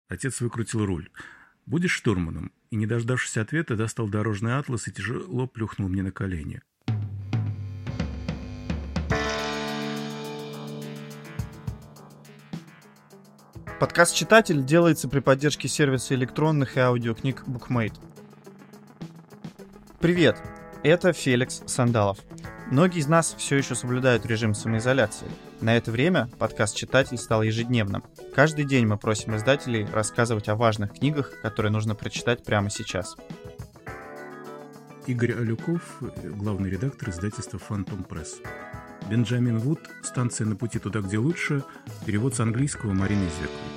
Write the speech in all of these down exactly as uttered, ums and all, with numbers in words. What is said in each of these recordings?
Отец выкрутил руль. «Будешь штурманом?» И, не дождавшись ответа, достал дорожный атлас и тяжело плюхнул мне на колени. Подкаст «Читатель» делается при поддержке сервиса электронных и аудиокниг BookMate. Привет, это Феликс Сандалов. Многие из нас все еще соблюдают режим самоизоляции. На это время подкаст «Читатель» стал ежедневным. Каждый день мы просим издателей рассказывать о важных книгах, которые нужно прочитать прямо сейчас. Игорь Алюков, главный редактор издательства «Фантом Пресс». Бенджамин Вуд «Станция на пути туда, где лучше», перевод с английского Марины Извековой.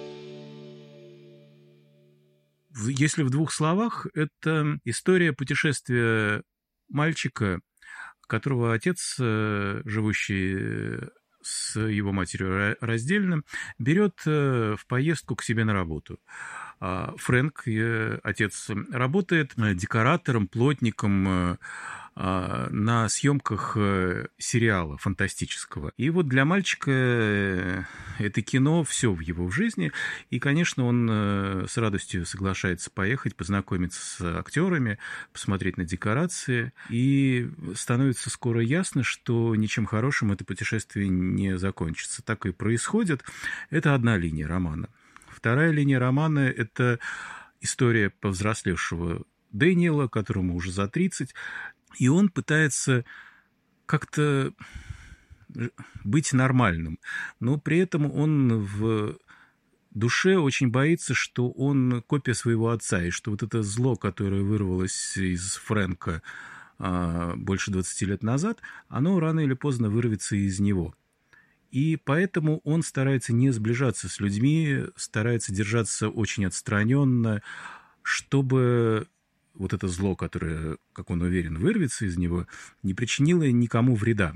Если в двух словах, это история путешествия мальчика, которого отец, живущий с его матерью раздельно, берет в поездку к себе на работу. Фрэнк, отец, работает декоратором, плотником на съемках сериала фантастического. И вот для мальчика это кино все в его жизни. И, конечно, он с радостью соглашается поехать, познакомиться с актерами, посмотреть на декорации. И становится скоро ясно, что ничем хорошим это путешествие не закончится. Так и происходит. Это одна линия романа. Вторая линия романа – это история повзрослевшего Дэниела, которому уже за тридцать, и он пытается как-то быть нормальным, но при этом он в душе очень боится, что он копия своего отца, и что вот это зло, которое вырвалось из Фрэнка а, больше двадцати лет назад, оно рано или поздно вырвется из него. И поэтому он старается не сближаться с людьми, старается держаться очень отстраненно, чтобы вот это зло, которое, как он уверен, вырвется из него, не причинило никому вреда.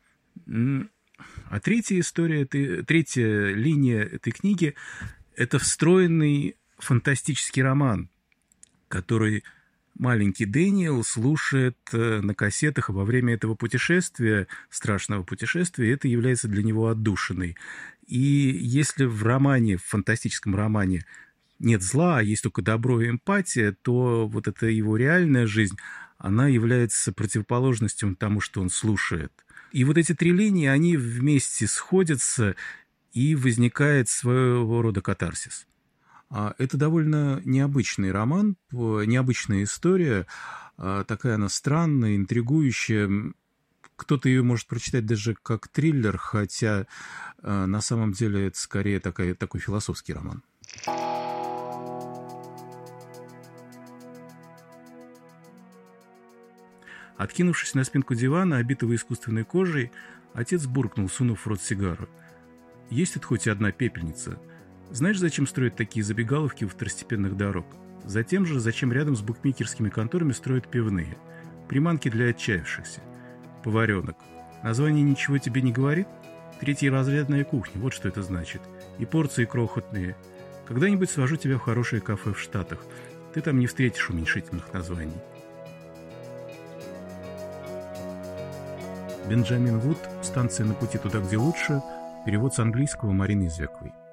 А третья история, третья линия этой книги – это встроенный фантастический роман, который маленький Дэниел слушает на кассетах во время этого путешествия, страшного путешествия, и это является для него отдушиной. И если в романе, в фантастическом романе нет зла, а есть только добро и эмпатия, то вот эта его реальная жизнь, она является противоположностью тому, что он слушает. И вот эти три линии, они вместе сходятся, и возникает своего рода катарсис. Это довольно необычный роман, необычная история, такая она странная, интригующая. Кто-то ее может прочитать даже как триллер, хотя на самом деле это скорее такой, такой философский роман. Откинувшись на спинку дивана, обитого искусственной кожей, отец буркнул, сунув в рот сигару. «Есть тут хоть одна пепельница? Знаешь, зачем строят такие забегаловки у второстепенных дорог? Затем же, зачем рядом с букмекерскими конторами строят пивные? Приманки для отчаявшихся. Поваренок. Название ничего тебе не говорит? Третьеразрядная кухня, вот что это значит. И порции крохотные. Когда-нибудь свожу тебя в хорошее кафе в Штатах. Ты там не встретишь уменьшительных названий». Бенджамин Вуд «Станция на пути туда, где лучше», перевод с английского Марины Извековой.